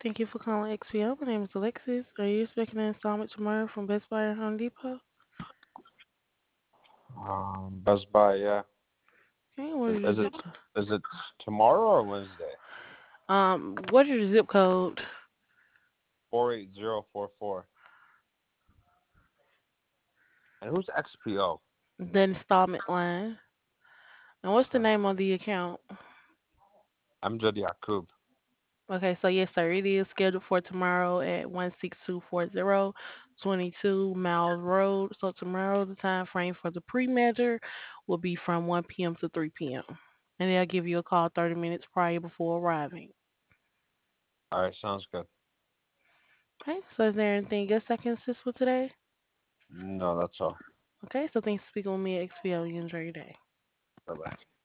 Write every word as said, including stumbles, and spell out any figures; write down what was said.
Thank you for calling X P O. My name is Alexis. Are you expecting an installment tomorrow from Best Buy or Home Depot? Um, Best Buy, yeah. Okay, what Is, is your is it zip code? is it tomorrow or Wednesday? Um, what is your zip code? Four eight zero four four. And who's X P O? The installment line. And what's the Okay. name on the account? Amjad Yaqub. Okay, so yes, sir, it is scheduled for tomorrow at one six two four zero twenty two Miles Road. So tomorrow, the time frame for the pre-measure will be from one p m to three p m And they'll give you a call thirty minutes prior before arriving. All right, sounds good. Okay, so is there anything else I can assist with today? No, that's all. Okay, so thanks for speaking with me at X P O. You enjoy your day. Bye bye.